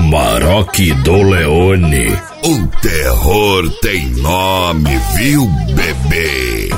Maroc do Leone. O terror tem nome, viu, bebê?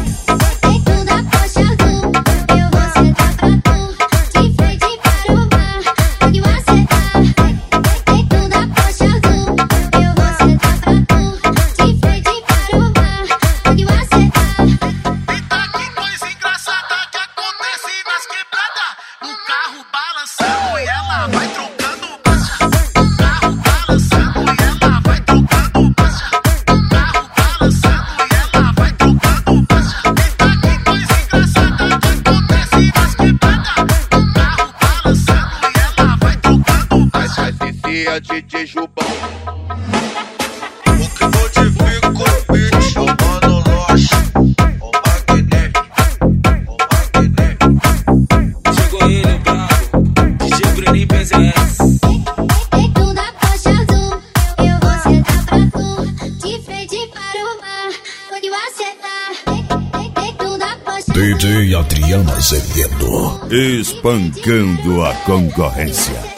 DJ Jubão. O que modifica o beat, o Mano Loche, o Magné. Chegou ele, bravo, DJ Bruninho PZS. Dentro da faixa azul, eu vou sentar pra tu, de frente para o mar, onde acertar. Dentro da faixa DJ Adriana Azevedo. Espancando a concorrência.